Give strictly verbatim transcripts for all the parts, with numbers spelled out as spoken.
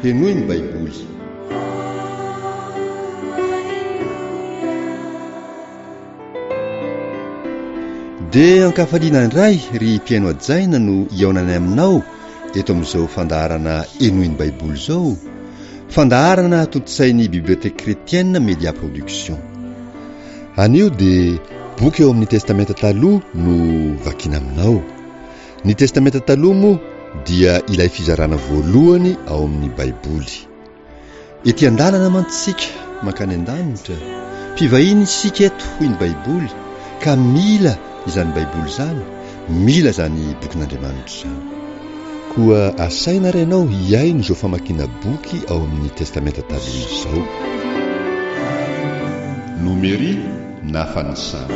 henoy ny baiboly. Dia ankafaliana indray ry mpiaino ajaina no iaonany aminao eto amin'izao fandaharana henoy ny baiboly izao, fandaharana totosain'ny biblioteka kretienne Media Production. Anio dia boky eo amin'ny testamenta taloha no vakiana aminao. Ny testamenta taloha moa dia ilay fizarana voalohany ao amin'ny baiboly. Ety an-dalana mantsika mankany an-danitra, mpivahiny isika eto hoy ny baiboly, ka mila izany baiboly izany, mila zany bokin'Andriamanitra izany. Koa asaina renao hiaino izao famakiana boky ao amin'ny testamenta taloha izao. Nomery na fanisana.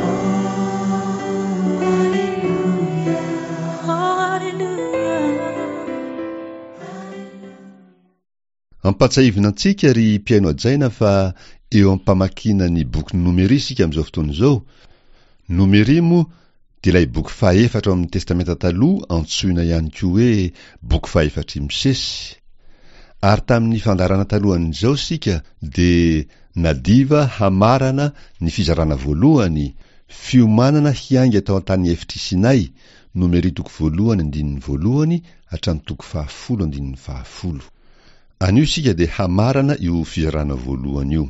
Ampatsahivina antsika ry mpiaino ajaina fa eo ampamakiana ny boky Nomery isika amin'izao fotoana izao. Nomery moa dia ilay boky fahaefatra amin'ny testamenta taloha, antsoina ihany koa hoe boky fahaefatra misesy. Ary tamin'ny fandarana talohan'izao sika dia nadiva hamarana ny fizarana voalohany, fiomanana hiainga tao an-tany efitra Sinay, Nomery toko voalohany andininy voalohany hatramin'ny toko fahafolo andininy fahafolo. Anio sika dia hamarana io fizarana voalohany io.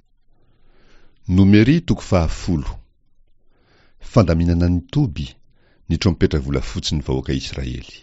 Nomery toko fahafolo. Fandaminana ny toby, ny trompetra volafotsy ny vahoaka Israely.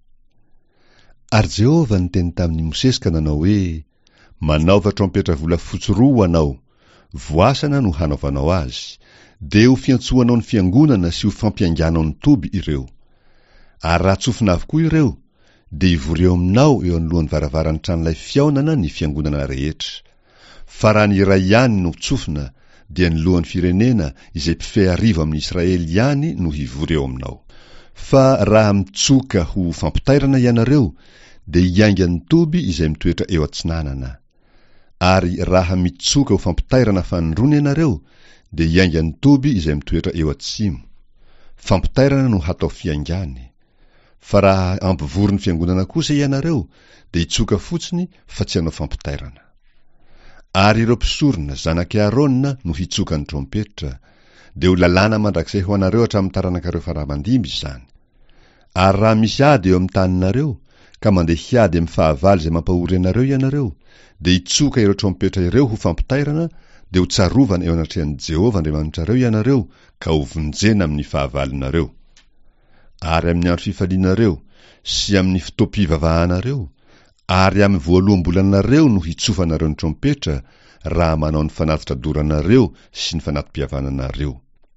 Ary Jehova niteny tamin'ny Mosesy ka nanao hoe, manaova trompetra volafotsy roa anao, voasana no hanaovanao azy, dia ho fiantsoanao ny fiangonana sy ho fampianganao ny toby ireo. Ary raha tsofina avokoa ireo, dia ivory eo aminao eo anoloan'ny varavaran'ny tranon'ilay fiaonana ny fiangonana rehetra. Fa raha ny iray ihany no tsofina, dia ny lohan'ny firenena izay mpifehy arivo amin'ny Israely ihany no hivory eo aminao. Fa raha mitsoka ho fampitairana ianareo, dia hiainga ny toby izay mitoetra eo atsinanana. Ary raha mitsoka ho fampitairana fanondrona ianareo, dia hiainga ny toby izay mitoetra eo atsimo. Fampitairana no hatao fiaingany. Fa raha ampivory ny fiangonana kosa ianareo, dia hitsoka fotsiny fa tsy hanao fampitairana. Ary ireo mpisorona zanak'i Arona no hitsoka ny trompetra, dia ho lalàna mandrakizay ho anareo hatramin'ny taranaka faramandimby izany. Ary raha misy ady eo amin'ny taninareo, ka mandeha hiady amin'ny fahavalo izay mampahory anareo ianareo, dia hitsoka ireo trompetra ireo ho fampitairana, dia ho tsarovana eo anatrehan'i Jehova Andriamanitrareo ianareo, ka ho vonjena amin'ny fahavalonareo. Ary amin'ny andro fifalianareo sy amin'ny fotoam-pivavahanareo, ary amin'ny voaloham-bolanareo no hitsofanareo ny trompetra, raha manao ny fanatitra doranareo sy ny fanatim-pihavananareo.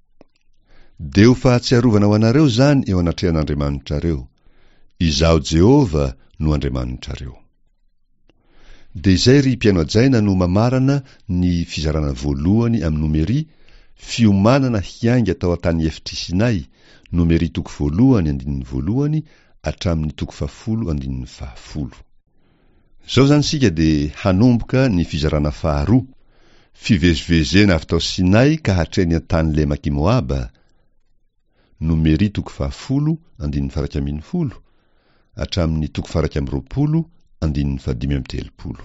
Dia ho fahatsiarovana ho anareo zany eo anatrehan'Andriamanitrareo. Izaho Jehova no Andriamanitrareo. Dia izay ry mpiaino ajaina no mamarana ny fizarana voalohany amin'ny Nomery, fiomanana hiainga tao an-tany efitra Sinay, Nomery toko voalohany andininy voalohany hatramin'ny toko fahafolo andininy fahafolo. Zao zany sika dia hanomboka ny fizarana faharoa, fivezivezena avy tao Sinay ka hatreny an-tany Lemaki Moaba, Nomery toko fahafolo andininy faraka ambin'ny folo hatramin'ny toko faraka amby roapolo andininy fadimy amby telopolo.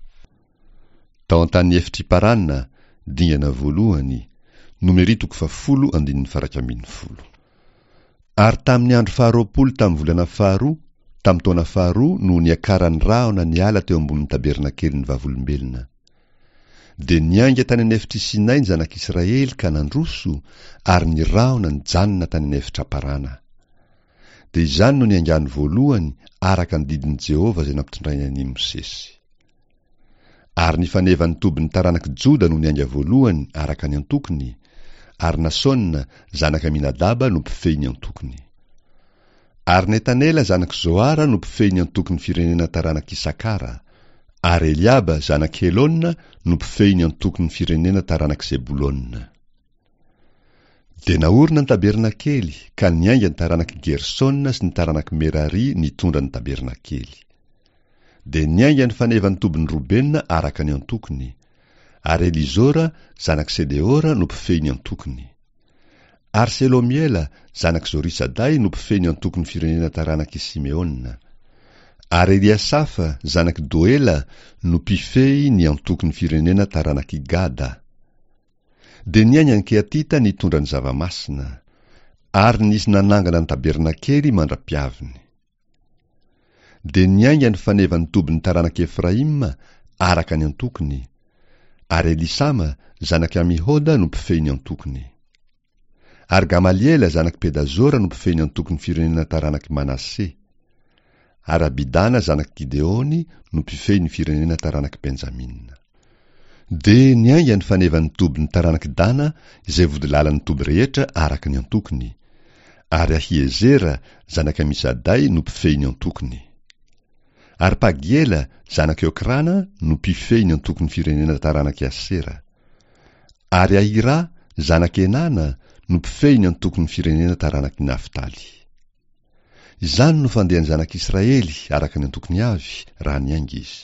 Tao an-tany efitra Paranna, dingana voalohany, Nomery toko fahafolo andininy faraka ambin'ny folo. Ary tamin'ny andro faharoapolo tamin'ny volana faharoa, tamin'ny taona faharoa no niakaran'ny rahona ny ala teo ambonin'ny tabernakelin'ny vavolombelona. Dia niainga tany an'efitra Sinay ny zanak'Israely ka nandroso, ary ny rahona nijanona tany an'efitra Parana. Dia izany no niaingany voalohany araka ny didin'i Jehova izay nampitondrainy an'i Mosesy. Ary ny fanevany toby ny taranak' Joda no niainga voalohany araka ny antokony, ary Nasona zanaka Aminadaba no mpifehy ny antokony. Ary Netanela zanak' Zoara no mpifehy ny antokony firenena taranak' Isakara, ary Eliaba zanak' Helona no mpifehy ny antokony firenena taranak' Sebulona. Dia naorina ny tabernakely, ka niainga ny taranak' Gersona sy ny taranak' Merari nitondra ny tabernakely. Dia niainga ny fanevany tobiny Robena araka ny antokony, ary Elizora zanak' Sedeora no mpifehy ny antokony. Ary Selomiela zanak' Zorisadai no mpifehy ny antokony firenena taranak' Simeona. Ary Eliasafa zanaky Doela no mpifehy ny antokony firenena taranaky Gada. De niainy any Keatita nitondra ny zava-masina, ary nisy nanangana ny tabernakely mandra-piaviny. De niainga ny faneva ny tobiny taranaky Efraima araka ny antokony, ary Elisama zanaky Amihoda no mpifehy ny antokony. Ary Gamaliela zanaky Pedazora no mpifehy ny antokony firenena taranaky Manasse. Ary Abidana zanaky Gideoni no mpifehy ny firenena taranaky Benjamina. De niainga ny faneva ny tobiny taranaky Dana izay vodilala ny toby rehetra araka ny antokony, ary Ahiezera zanaky Amisadai no mpifehy ny antokony. Ary Pagiela zanaky Okrana no mpifehy ny antokony firenena taranaky Asera. Ary Ahira zanaky Enana no mpifehy ny antokony firenena taranaky Naftaly. Izany no fandehan'ny zanak'Israely araka ny antokony avy raha niainga izy.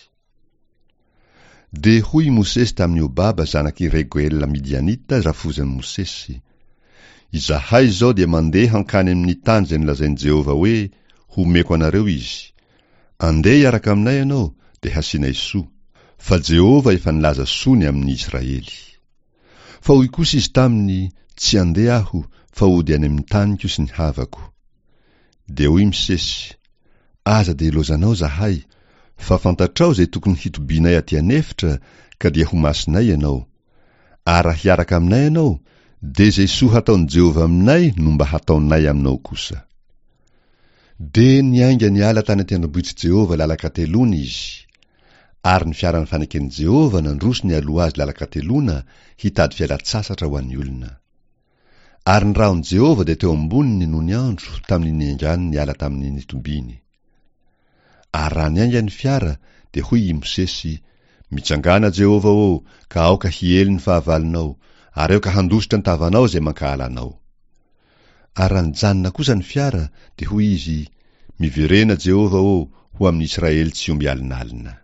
De hoy Mosesy tamin'ny Obaba zanaky Reguel Midianita rafozan'ny Mosesy: izahay zao dia mandeha hankany amin'ny tany zay nolazain'i Jehova hoe homeko anareo izy. Andeha iaraka aminay ianao de hasinay soa, fa Jehova efa nilaza sony amin'ny Israely. Fa hoy kosa izy taminy: tsy andeha aho, fa ody any amin'ny taniko sy ny havako. De hoy Mosesy: aza de lozanao zahay, fa fantatrao zay tokony hitobinay aty anefitra ka dia ho masinay ianao. Ara hiaraka aminay ianao, de zay soa hataon'i Jehova aminay no mba hataonay aminao kosa. De niainga ny ala tany an-tendrombohits'i Jehova lalakatelona izy, ary ny fiaran'ny faneken'i Jehova nandroso ny aloha azy lalakatelona hitady fialan-tsasatra ho an'ny olona. Ary ny rahon'i Jehova de teo amboniny no ny andro tamin'ny niaingany ny ala tamin'ny nitombiny. Ary raha niainga ny fiara, de hoy i Mosesy: mitsangana Jehova o, ka aoka hiely ny fahavalinao, ary aoka handositra ny tavanao zay mankahala anao. Ary raha nijanona kosa ny fiara, de hoy izy: miverena Jehova o, ho amin'ny Israely tsy omby alinalina.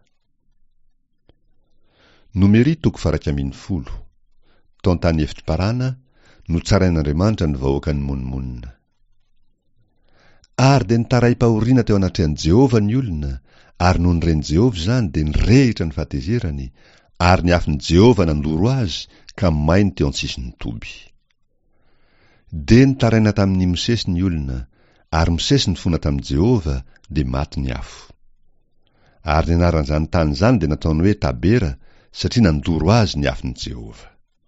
Nomeri toko faraka ambin'ny folo. Tao antany efitrim-parana no tsarain'Andriamanitra ny vahoaka ny monomonina. Ary de nitaray-pahoriana teo anatrehan'i Jehova ny olona, ary noho ny ren'i Jehova zany de nirehitra ny fahatezerany, ary ny afin'i Jehova nandoro azy ka mainy teo an-tsisiny toby. De nitaraina tamin'ny Mosesy ny olona, ary Mosesy nifona tamin'i Jehova de maty ny afo. Ary ny anaran'izany tany zany de nataony hoe Tabera, satria nandoro azy ny afin'i Jehova.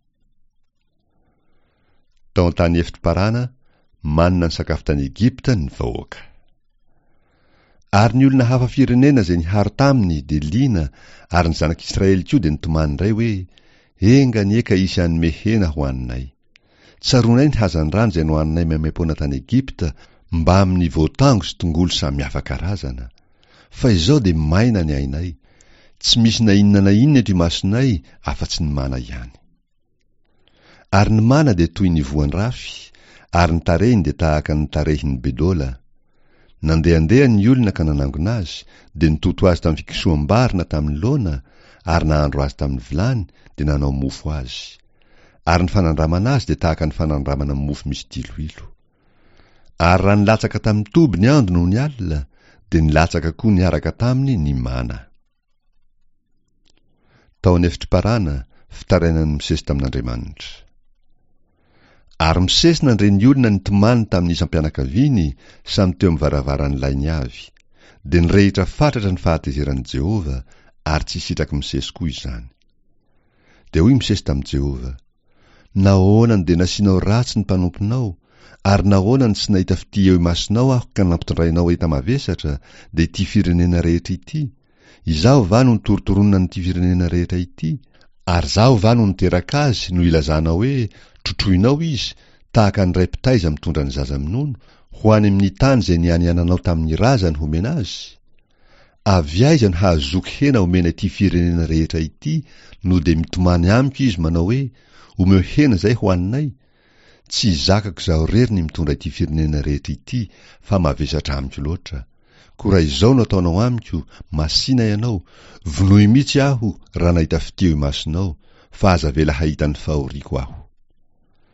Tao an-tany efitrim-parana, manana ny sakafo tany Egipta ny vahoaka. Ary ny olona hafa firenena zay nihary taminy de lina, ary ny zanak'Israely koa de nitomany indray hoe: enga ny eka isy anome hena ho aninay. Tsaronay ny hazan-drano zay nohaninay maimai-poana tany Egipta mba amin'ny voatango sy tongolo samihafa karazana. Fa izao de maina ny ainay, tsy misy na inona na inona eto imasonay afa-tsy ny mana ihany. Ary ny mana de toy ny voan-rafy, ary ny tarehiny de tahaka ny tarehin'ny bedola. Nandehandeha ny olona ka nanangona azy, de nitoto azy tamin'ny fikisoam-barina tamin'ny laona, ary nahandro azy tamin'ny vilany, de nanao mofo azy. Ary ny fanandramana azy de tahaka ny fanandramana mofo misy tiloilo. Ary raha nilatsaka tamin'ny toby ny ando noho ny alina, de nilatsaka koa niaraka taminy ny mana. Tao an'efitrim-parana, fitarainan'ny Mosesy tamin'Andriamanitra. Ary Mosesy nandre ny olona nitomany tamin'ny isam-pianakaviany samy teo amin'ny varavaran'ilay ny avy, de nirehitra fatratra ny fahatezeran'i Jehova, ary tsy sitraky Mosesy koa izany. De hoy Mosesy tamin'i Jehova: nahoanany de nasianao ratsy ny mpanomponao, ary nahoanany tsy nahita fity eo imasonao aho ka nampitondrainao eta mavesatra de ity firenena rehetra ity? Izaho va no nitorotoronina n'ity firenena rehetra ity? Ary zaho va no niteraka azy no ilazana hoe trotroinao izy, tahaka ny ray mpitaiza mitondra ny zaza minono, ho any amin'ny tany zay nianiananao tamin'ny razany homena azy? Avy aiza no hahazoky hena homena ity firenena rehetra ity, no de mitomany amiko izy manao hoe omeo hena zay ho aninay? Tsy zakako zaho rery ny mitondra ity firenena rehetra ity, fa mavesatra amiko loatra. Ko raha izao no ataonao amiko, masina ianao, vonoy mihitsy aho raha nahita fity eo imasonao, fa aza vela hahita ny fahoriako aho.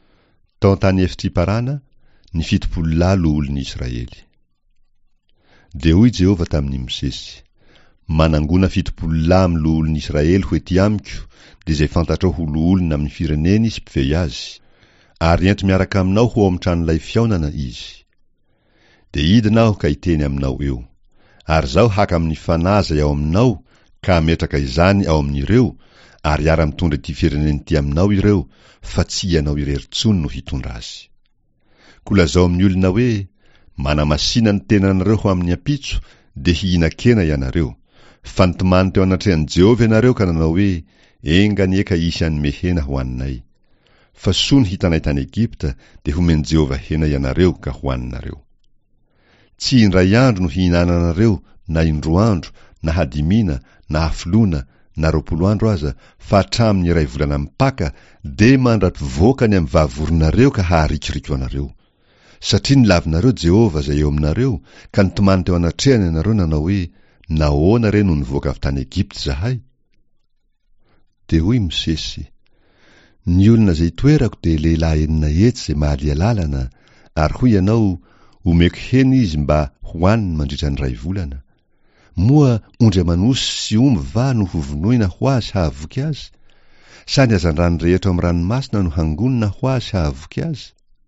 Tao an-tany efitrim-parana, ny fitopolo lalo olon'Israely. Dia hoy Jehova tamin'i Mosesy: manangona fitopolo lahy amin'ny lo olon'Israely ho ety amiko, dia izay fantatrao ho lo olona amin'ny firenena izy mpifehy azy, ary ento miaraka aminao ho ao amin'ny tranon'ilay fihaonana izy. Dia hidina aho ka hiteny aminao eo, ary zaho haka amin'ny fanahy izay ao aminao, ka ametraka izany ao amin'ireo, ary ara-mitondra ity firenena ity aminao ireo, fa tsy ianao irery intsony no hitondra azy. Ko lazao amin'ny olona hoe: manamasina ny tenanareo ho amin'ny ampitso, dia hihinan-kena ianareo. Fantomany teo anatrehan'i Jehova ianareo ka nanao hoe: engany eka isy anome hena ho aninay. Fa soa ny hitanay tany Egipta, dia homeny Jehova hena ianareo ka hoaninareo. Tsy indray andro no hihinananareo, na indroa andro, na hadimina, na hafilona, na roapolo andro aza, fa hatramin'ny iray volana mipaka, dia mandra-pivoaka ny amin'ny vavavoronareo ka haharikiriko anareo. Satria nilavinareo Jehova izay eo aminareo, ka nitomany teo anatrehany ianareo nanao hoe: nahoana re no nivoaka avy tany Egipta zahay? Dia hoy Mosesy: ny olona izay toerako dia lehilahy enina hetsy izay mahalia lalana, ary hoy ianao: omeko hena izy mba hoaniny mandritra ny ray volana. Moa ondry amanosy sy omby va no hovonoina ho azy hahavoky azy? Sa ny hazan-drano rehetra amin'ny ranomasina no hangonina ho azy hahavoky azy?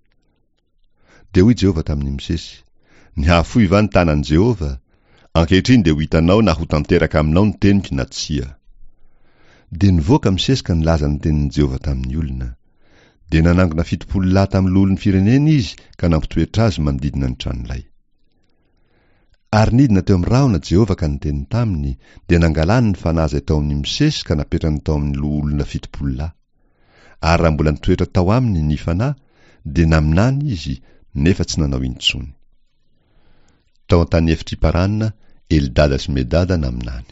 Dia hoy Jehova tamin'i Mosesy: ny hahafoy va ny tanan'i Jehova? Ankehitriny dia ho hitanao na ho tanteraka aminao ny teniko na tsia. Dia nivoaka Mosesy ka nilaza ny tenin'i Jehova tamin'ny olona. Dia nanangona fitopolo lahy tamin'ny olon'ny firenena izy, ka nampitoetra azy manodidina ny tranon'ilay. Ary nidina teo amin'ny rahona Jehova ka niteny taminy, dia nangalany ny fanahy izay tao amin'ny Mosesy ka napetrany tao amin'ny lo olona fitopolo lahy. Ary raha mbola nitoetra tao aminy ny fanahy, dia naminany izy, nefa tsy nanao intsony. Tao an-tany efitra iparanina, Elidada sy Medada naminany.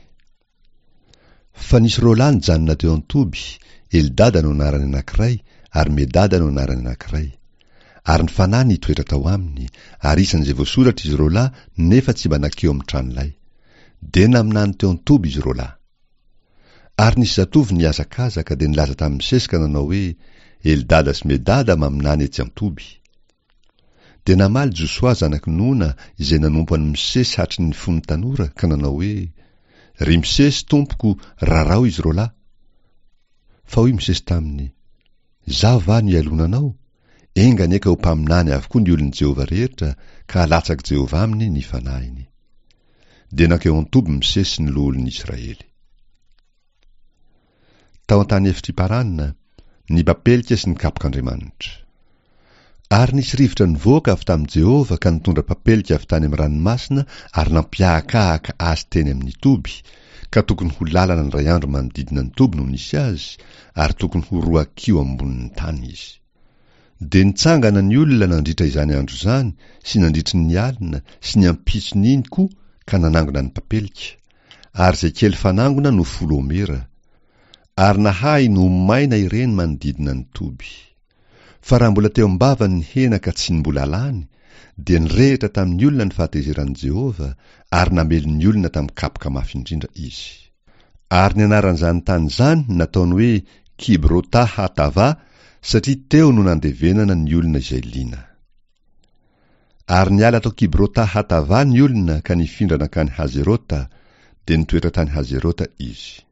Fa nisy roa lahy nijanona teo an-toby, Elidada no anarany anankiray, ary Medada no anarany anankiray. Ary ny fanahy nitoetra tao aminy, ary isan'izay voasoratra izy roa lahy, nefa tsy mba nankeo amin'ny tranon'ilay. Dia naminany teo an-toby izy roa lahy. Ary nisy zatovo niazakazaka dia nilaza tamin'ny Mosesy ka nanao hoe: Elidada sy Medada maminany etsy an-toby. Dia namaly Josoa zanaky Nona izay nanompo an'i Mosesy hatry ny fony tanora, ka nanao hoe: ry Mosesy tompoko, rarao izy roa lahy. Fa hoy Mosesy taminy: zaho va no ialonanao? Engany eka ho mpaminany avokoa ny olon'i Jehova rehetra, ka halatsaky Jehova aminy ny fanahiny. Dia nankeo an-toby Mosesy ny lo olon'Israely. Tao an-tany efitra iparanina, ny papelika sy ny kapok'Andriamanitra. Ary nisy rivotra nivoaka avy tamin'i Jehova ka nitondra papelika avy tany amin'ny ranomasina, ary nampiahakahaka azy teny amin'ny toby, ka tokony ho lalana ny ray andro manodidina ny toby no nisy azy, ary tokony ho roa kio ambonin'ny tany izy. Dia nitsangana ny olona nandritra izany andro izany, sy nandritry ny alina, sy ny ampitsony iny koa, ka nanangona ny papelika. Ary izay kely fanangona no folo omera. Ary nahay no maina ireny manodidina ny toby. Fa raha mbola teo ambava ny hena ka tsy mbola lany, dia nirehitra tamin'ny olona ny fahatezeran'i Jehova, ary namely ny olona tamin'ny kapoka mafy indrindra izy. Ary ny anaran'izany tany izany nataony hoe Kibrota Hatava, satria teo no nandevenana ny olona izay liana. Ary niala tao Kibrota Hatava ny olona ka nifindra nankany Hazerota, dia nitoetra tany Hazerota izy.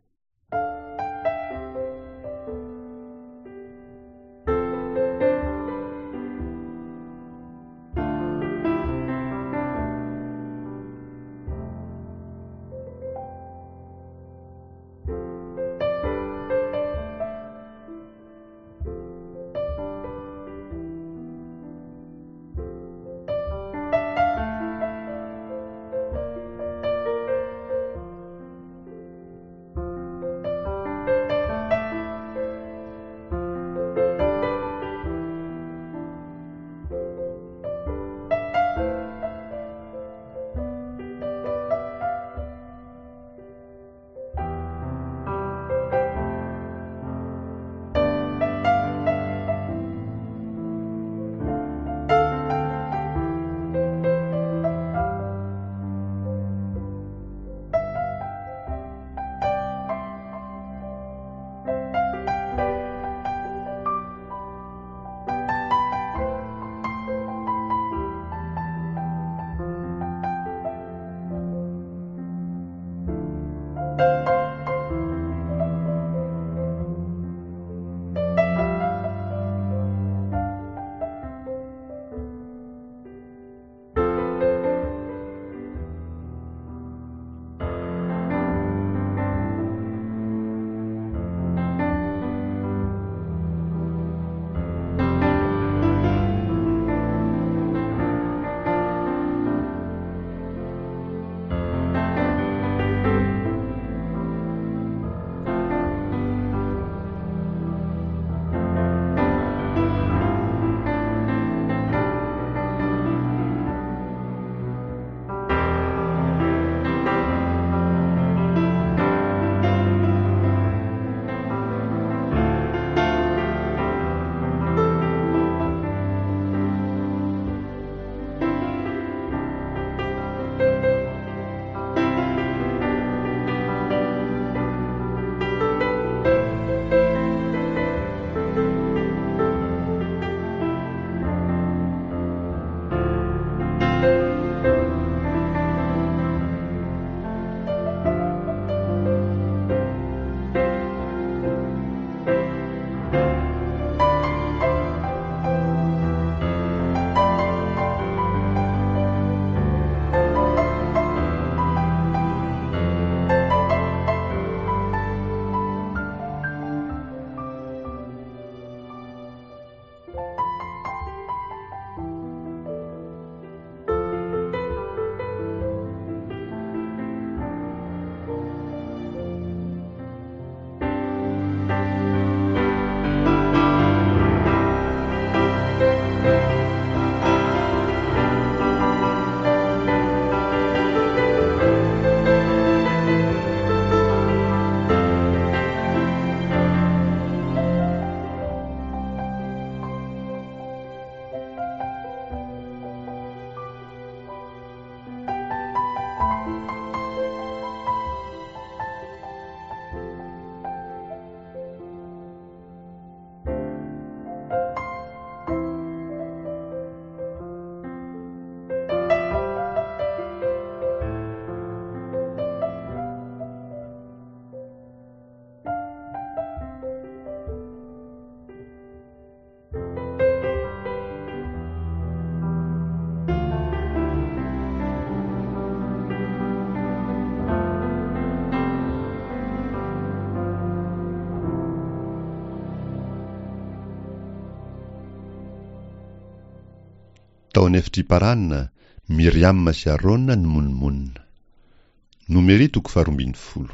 tao anefitry paranina, Miriam sy Arona ny monimonina. Nomery toko faharoambin'ny folo.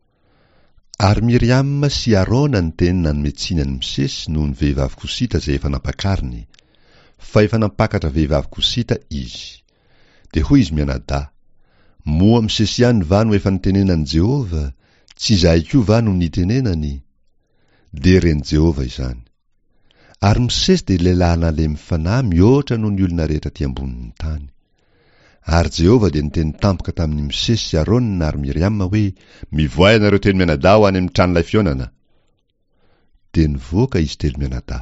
Ary Miriam sy Arona ny teny nanometsina ny Mosesy noho ny vehivavy kosita izay efa nampakariny, fa efa nampakatra vehivavy kosita izy. Dia hoy izy mianadahy, moa Mosesy ihany va no efa nitenenan'i Jehova, tsy izahay koa va no nitenenany? Dia reny Jehova izany. Ary Mosesy dia lehilahy nalemy fanahy mihoatra noho ny olona rehetra aty ambonin'ny tany. Ary Jehova dia niteny tampoka tamin'ny Mosesy sy Arona ary Miriam hoe, mivoay ianareo teny mianadahy ho any amin'ny tranon'ilay fionana. Dia nivoaka izy telo mianadahy.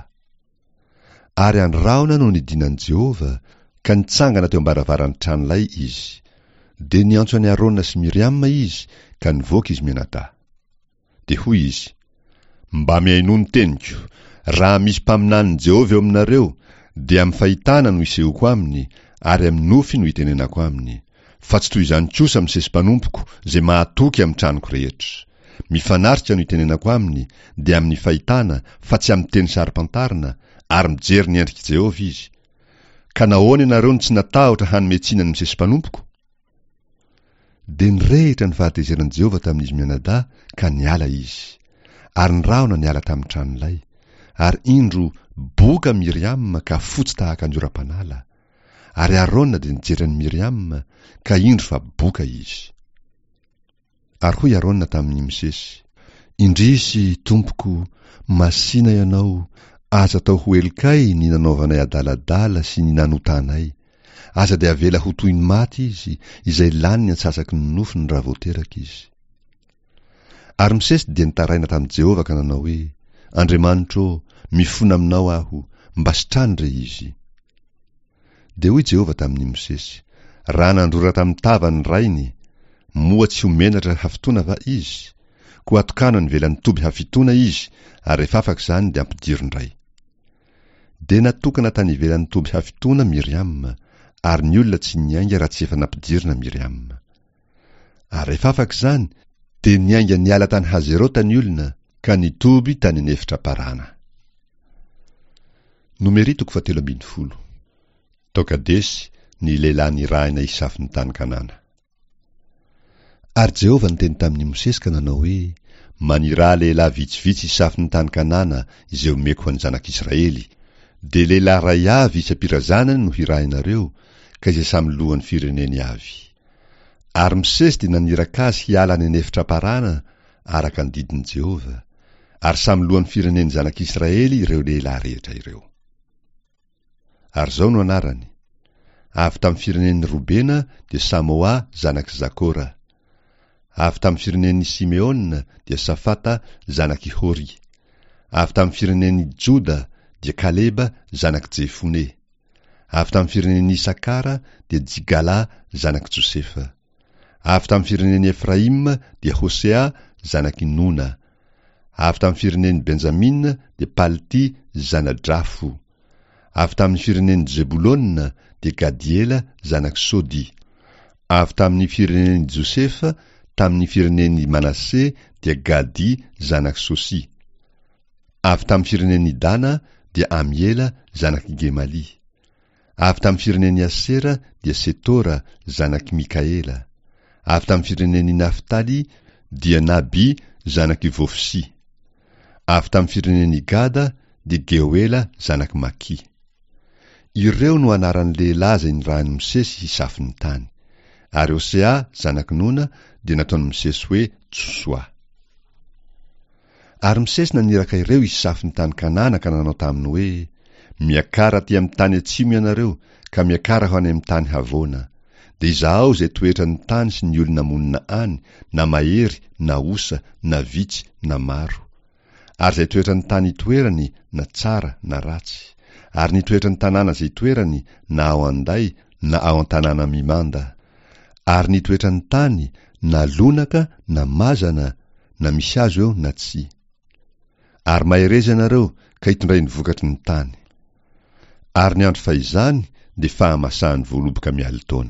Ary andraona no nidinan'i Jehova, ka nitsangana teo am-baravaran'ny tranon'ilay izy. Dia niantso any Arona sy Miriam izy, ka nivoaka izy mianadahy. Dia hoy izy, mba mihaino ny teniko, raha misy mpaminan'ny Jehova eo aminareo, dia amin'ny fahitana no isehoko aminy, ary amin'ny nofy no hitenenako aminy. Fa tsy toy izany kosa Mosesy mpanompoko, izay mahatoky amin'ny tranoko rehetra. Mifanaritra no hitenenako aminy, dia amin'ny fahitana, fa tsy amin'ny teny sarim-pantarina, ary mijery ny endriky Jehova izy. Ka nahoana ianareo no tsy natahotra hanometsina ny Mosesy mpanompoko? Dia nirehitra ny fahatezeran'i Jehova tamin'izy mianadahy, ka niala izy. Ary nirahona niala tamin'ny tranon'ilay. Ary indro boka Miriam ka fotsy tahaka anjoram-panala. Ary Arona dia nijery an'i Miriam, ka indro fa boka izy. Ary hoy Arona tamin'i Mosesy, indrisy tompoko, masina ianao, aza tao ho elikay ny nanaovanay adaladala sy ny nanotanay. Aza dia avela ho toy ny maty izy, izay lany ny antsasaky ny nofiny raha voateraka izy. Ary Mosesy dia nitaraina tamin'i Jehova ka nanao hoe, Andriamanitro, mifona aminao aho, mba sitrany re izy. Dia hoy Jehova tamin'i Mosesy, raha nandrora tamin'ny tavany rainy, moa tsy homenatra hafitoana va izy? Ko atokana ny velan'ny toby hafitoana izy, ary rehefa afaka izany dia ampidiry indray. Dia natokana tany ivelan'ny toby hafitoana Miriam, ary ny olona tsy niainga raha tsy efa nampidirina Miriam. Ary rehefa afaka izany, dia niainga niala tany Hazerota ny olona, ka nitoby tany anefitra parana. Nomery toko fahatelo ambin'ny folo. Tao Kadesy, ny lehilahy nirahina isafin'ny tany Kanana. Ary Jehova niteny tamin'i Mosesy ka nanao hoe, maniraha lehilahy vitsivitsy isafin'ny tany Kanana izay omeko ho any zanak'Israely. Dia lehilahy ray avy isam-pirazanany no hirahinareo, ka izay samy lohan'ny fireneny avy. Ary Mosesy dia naniraka azy hiala any anefitra parana, araka ny didin'i Jehova, ary samy lohan'ny fireneny zanak'Israely ireo lehilahy rehetra ireo. Ary zao no anarany. Avy tamin'ny firenen'ny Robena dia Samoa zanak'i Zakora. Avy tamin'ny firenen'ny Simeona dia Safata zanak'i Hori. Avy tamin'ny firenen'ny Joda dia Kaleba zanak'i Jefone. Avy tamin'ny firenen'ny Isakara dia Jigala zanak'i Josefa. Avy tamin'ny firenen'ny Efraim dia Hosea zanak'i Nona. Avy tamin'ny firenen'ny Benjamina dia Palti zana-drafo. Avy tamin'ny firenen'ny Zebulona dia Gadiela zanak'i Sodi. Avy tamin'ny firenen'ny Josefa tamin'ny firenen'ny Manasse dia Gadi zanak'i Sosi. Avy tamin'ny firenen'ny Dana dia Amiela zanak'i Gemali. Avy tamin'ny firenen'ny Asera dia Setora zanak'i Mikaela. Avy tamin'ny firenen'ny Naftali dia Nabi zanak'i Vofsi. Avy tamin'ny firenen'ny Gada dia Geoela zanak'i Maki. Ireo no anaran'ny lehilahy izay nirahan'i Mosesy hisafin'ny tany. Ary Hosea zanak'i Nona dia nataon'i Mosesy hoe Tsosoa. Ary Mosesy naniraka ireo hisafin'ny tany Kanana ka nanao taminy hoe, miakara aty amin'ny tany atsimo ianareo, ka miakara ho any amin'ny tany havoana. Dia izaho izay toetra ny tany sy ny olona monina any, na mahery, na osa, na vitsy, na maro. Ary izay toetra ny tany itoerany, na tsara, na ratsy. Ary ny toetra ny tanàna izay itoerany, na ao anday, na ao an-tanàna mimanda. Ary ny toetra ny tany, na lonaka, na mazana, na misy azo eo, na tsy. Ary mahereza ianareo, ka hitondray ny vokatry ny tany. Ary ny andro fahizany, dia fahamasahany voaloboka mialy taona.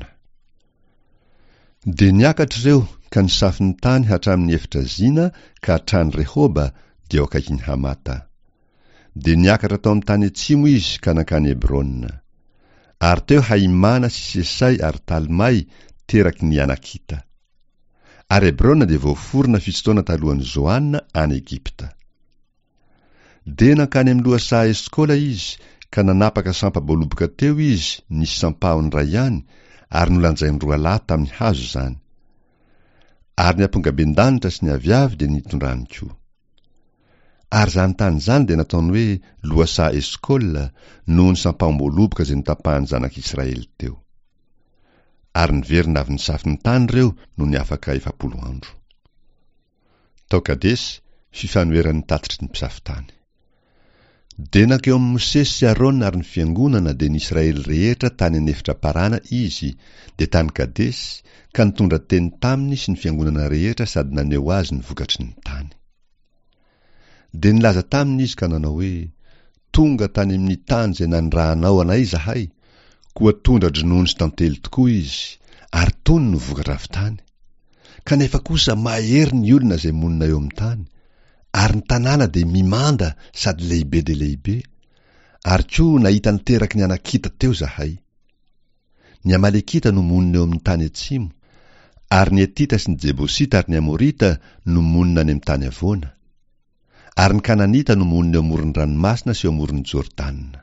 Dia niakatra ireo, ka nisafin'ny tany hatramin'ny efitra zina, ka hatrany Rehoba, dia ao akaikin'ny Hamata. Dia niakatra tao amin'ny tany atsimo izy ka nankany Hebrona. Ary teo Haimana sy Sesay ary Talmay teraky ny Anakita. Ary Hebrona dia voaforona fisotoana talohan'ny Joanna any Egipta. De nankany amin'ny lohasaha Eskola izy, ka nanapaka sampaboloboka teo izy, nisy sampahony ray ihany, ary nolanjainy roa lahy tamin'ny hazo zany. Ary ny ampongaben-danitra sy ny aviavy dia nitondrany koa. Ary zany tany zany dia nataony hoe lohasaha Eskola noho ny sampahom-boloboka izay notapahany zanak'Israely teo. Ary niverina avy ny safin'ny tany reo no ny afaka efapolo andro. Tao Kadesy, fifanoheran'ny tatitry ny mpisafitany. De nankeo amin'ny Mosesy sy Arona ary ny fiangonana dia ny Israely rehetra tany anefitra parana izy, de tany Kadesy, ka nitondra teny taminy sy ny fiangonana rehetra sady naneo azy ny vokatry ny tany. De nilaza taminy izy ka nanao hoe, tonga tany amin'ny tany izay nanirahanao anay zahay, koa tondra dronono sy tantely tokoa izy, ary tony no vokatra avy tany. Kanefa kosa mahery ny olona izay monina eo amin'ny tany, ary ny tanàna dia mimanda sady lehibe de lehibe, ary koa nahita niteraky ny Anakita teo zahay. Ny Amalekita no monina eo amin'ny tany atsimo, ary ny Etita sy ny Jebosita ary ny Amorita no monina any amin'ny tany avoana, ary ny Kananita no monina eo amoron-dranomasina sy eo amoron' Jordana.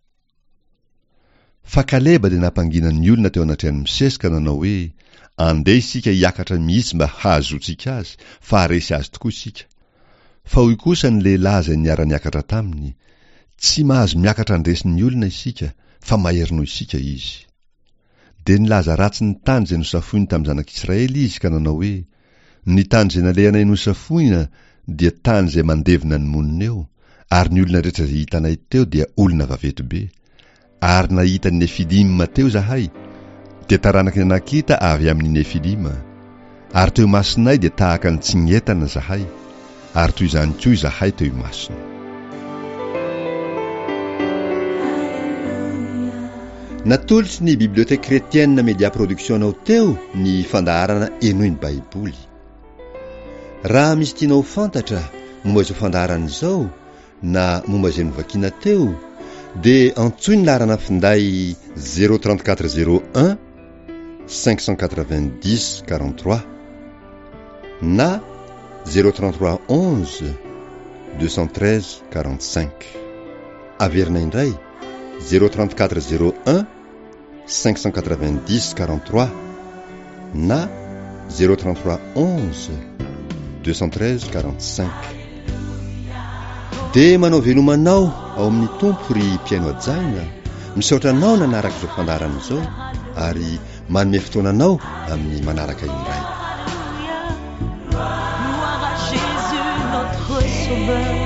Fa Kaleba dia nampangina ny olona teo anatrehan'ny Mosesy ka nanao hoe, andeha isika hiakatra mihitsy mba hahazoantsika azy, fa haresy azy tokoa isika. Fa hoy kosa ny lehilahy izay niara-niakatra taminy, tsy mahazo miakatra andresy ny olona isika, fa mahery noho isika izy. De nilaza ratsy ny tany izay nosafoiny tamin'ny zanak'Israely izy ka nanao hoe, ny tany izay nalehanay nosafoina dia tany izay mandevina ny monina eo, ary ny olona rehetra izay hitanay teo dia olona vaventy be. Ary nahita ny Nefilima teo zahay, dia taranaky ny Anakita avy amin'ny Nefilima, ary teo masonay dia tahaka ny tsingetana zahay, ary toy izany koa zahay teo masona. Natolotsy ny Bibliothèque Chrétienne Media Production-nao teo ny fandaharana enoiny Baiboly. Raha misy tianao fantatra momba izao fandaharana izao na momba izay novakiana teo, dia antsoiny laharana finday zéro trente-quatre zéro un cinq cent quatre-vingt-dix quarante-trois na zéro trente-trois onze deux cent treize quarante-cinq. Averina indray zéro trente-quatre zéro un cinq cent quatre-vingt-dix quarante-trois na zéro trente-trois onze deux cent treize quarante-cinq. De manao velomanao ao amin'ny tompo ry mpiaino ajaina, misaotra anao nanaraka izao fandaharana izao, ary manome fotoananao amin'ny manaraka indray. Gloire à Jésus notre Sauveur.